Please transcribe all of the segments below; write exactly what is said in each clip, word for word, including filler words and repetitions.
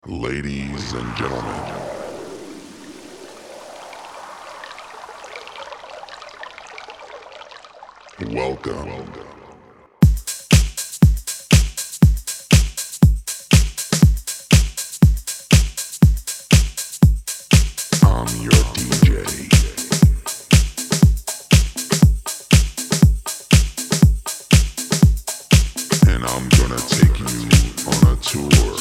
Ladies and gentlemen, welcome. I'm your D J. And I'm gonna take you on a tour.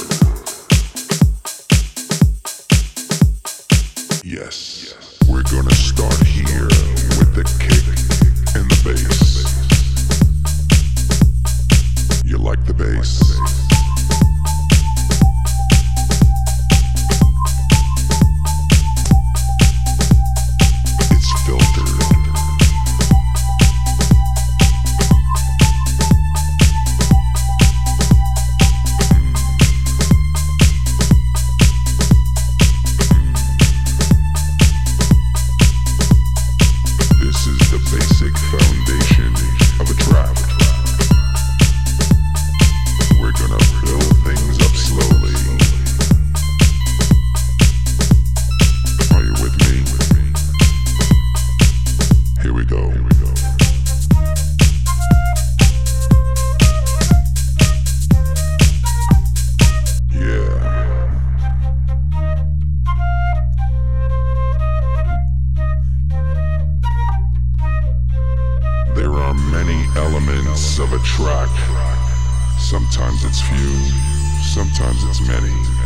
Yes, we're gonna start here with the kick and the bass. You like the bass? It's filtered. This is the basic foundation of a track. We're gonna build things up slowly. Are you with me? Here we go. Yeah. There are many elements of a track. Sometimes it's few, sometimes it's many.